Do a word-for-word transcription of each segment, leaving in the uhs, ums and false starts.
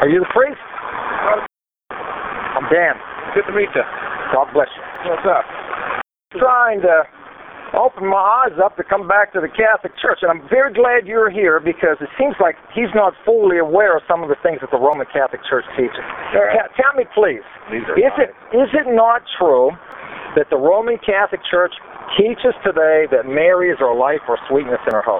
Are you the priest? I'm Dan. Good to meet you. God bless you. What's up? Trying to open my eyes up to come back to the Catholic Church, and I'm very glad you're here because it seems like he's not fully aware of some of the things that the Roman Catholic Church teaches. Sure. T- tell me, please, These are is nice. it is it not true that the Roman Catholic Church teaches today that Mary is our life, our sweetness, and our hope?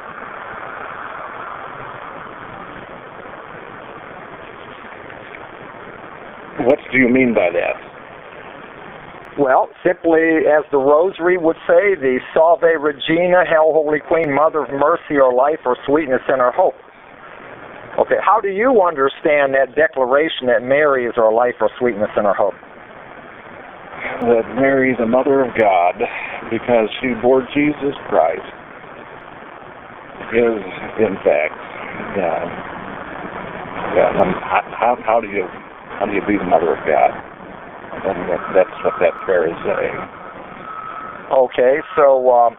What do you mean by that? Well, simply as the Rosary would say, the Salve Regina, Hail Holy Queen, Mother of Mercy, our life, our sweetness, and our hope. Okay, how do you understand that declaration that Mary is our life, our sweetness, and our hope? That Mary is the Mother of God because she bore Jesus Christ is, in fact, yeah. Yeah. Um, how how do you how do you be the Mother of God? And that, that's what that prayer is saying. Okay, so um,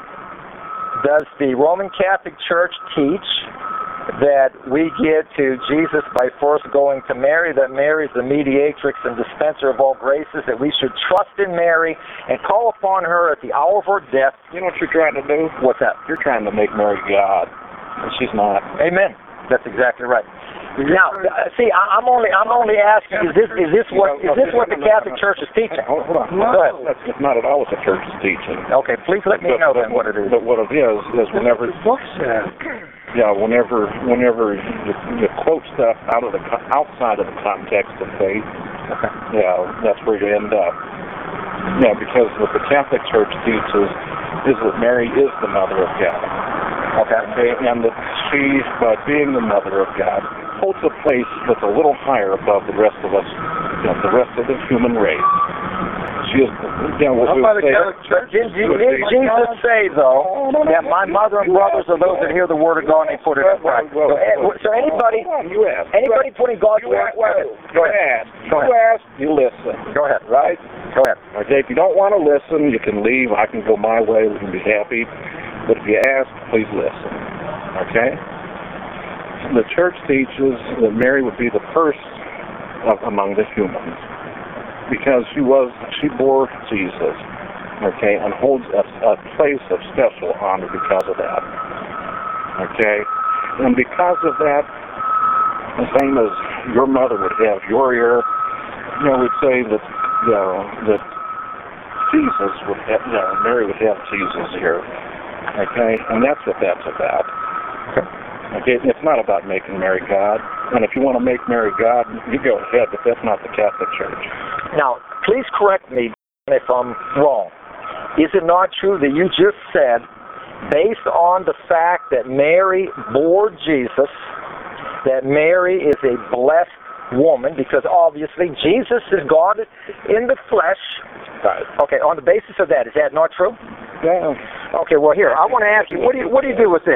does the Roman Catholic Church teach that we get to Jesus by first going to Mary, that Mary is the mediatrix and dispenser of all graces, that we should trust in Mary and call upon her at the hour of her death? You know what you're trying to do? What's that? You're trying to make Mary God, and she's not. Amen. That's exactly right. Now, uh, see, I, I'm only I'm only asking: is this is this what is this what the Catholic Church is teaching? Hold, hold on. Go ahead. That's, that's not at all what the church is teaching. Okay, please let me But- know but then what it is. But what it is is whenever yeah, whenever whenever you, you quote stuff out of the co- outside of the context of faith, Okay. yeah, that's where you end up. Yeah, because what the Catholic Church teaches is that Mary is the Mother of God. Okay. Okay, and that she, by being the Mother of God, holds a place that's a little higher above the rest of us, you know, the rest of the human race. She is, you know, what we would say. Did, did, did Jesus say, though, that my mother and brothers are those that hear the word of God and put it in practice? So, eh, so anybody, You ask. anybody putting God's You word, ask. go ahead. You ask. Go You ahead. ask. You listen. Go ahead. Right? Go ahead. Okay. If you don't want to listen, you can leave. I can go my way. We can be happy. But if you ask, please listen. Okay? The church teaches that Mary would be the first of, among the humans because she was she bore Jesus, okay, and holds a, a place of special honor because of that. Okay? And because of that, the same as your mother would have your ear, you know, we'd say that you know that Jesus would have, you know, Mary would have Jesus here. Okay? And that's what that's about. Okay, it's not about making Mary God. And if you want to make Mary God, you go ahead, but that's not the Catholic Church. Now, please correct me if I'm wrong. Is it not true that you just said, based on the fact that Mary bore Jesus, that Mary is a blessed woman, because obviously Jesus is God in the flesh. Right. Okay, on the basis of that, is that not true? Yeah. Okay, well here, I want to ask you, what do you, what do you do with this?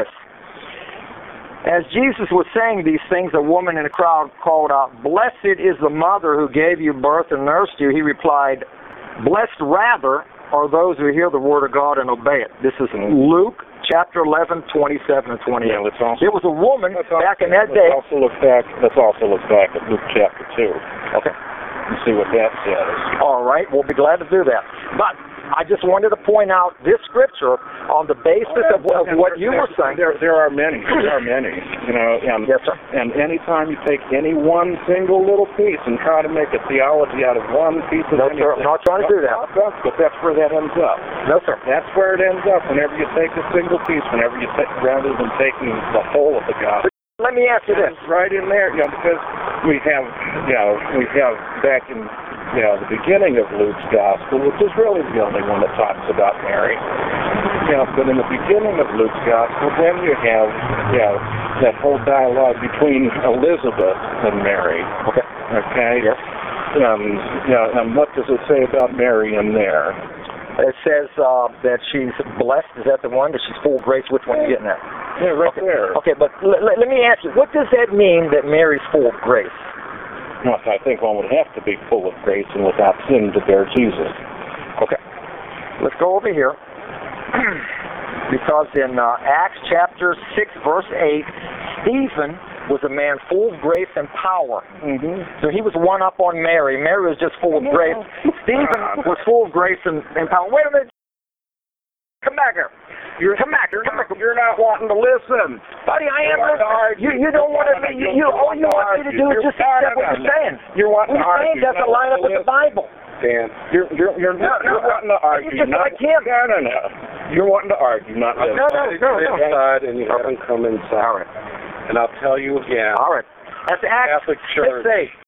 As Jesus was saying these things, a woman in the crowd called out, "Blessed is the mother who gave you birth and nursed you." He replied, "Blessed rather are those who hear the word of God and obey it." This is Luke chapter eleven, twenty-seven and twenty-eight. Yeah, let's also, There was a woman let's also, back in that let's day. Also look back, let's also look back at Luke chapter two Okay. and see what that says. All right, we'll be glad to do that. But I just wanted to point out this scripture on the basis of, of what you were saying. There, there are many. There are many. You know, and Yes, sir. and anytime you take any one single little piece and try to make a theology out of one piece of No, anything, sir, I'm not trying to do that. No, but that's where that ends up. No, sir. That's where it ends up. Whenever you take a single piece, whenever you take, rather than taking the whole of the gospel. Let me ask you this. It's right in there, you know, because we have, you know, we have back in, you know, the beginning of Luke's gospel, which is really the only one that talks about Mary. You know, but in the beginning of Luke's gospel, then you have, you know, that whole dialogue between Elizabeth and Mary. Okay. Okay. Yes. Um, you know, and what does it say about Mary in there? It says uh, that she's blessed. Is that the one? That she's full of grace? Which one are you getting at? Yeah, right okay. there. Okay, but l- l- let me ask you, what does that mean that Mary's full of grace? Well, I think one would have to be full of grace and without sin to bear Jesus. Okay. Let's go over here. Because in uh, Acts chapter six, verse eight, Stephen was a man full of grace and power. Mm-hmm. So he was one up on Mary. Mary was just full of grace. Stephen was full of grace and, and power. Wait a minute. Come back here. You're, come back. You're, Come not, back. you're not wanting to listen. Buddy, I am listening. You, you don't want to be, you, you, all you want me to do is just accept what you're saying. You're wanting what to you're saying argue. doesn't line up with the Bible. Dan, you're, you're, you're, no, you're no, wanting to argue. You're just not, like him. No, no, no. You're wanting to argue, not listen. No, no, no, no. Inside and you haven't come inside. All right. And I'll tell you again. All right. That's Acts Catholic Church. six eight.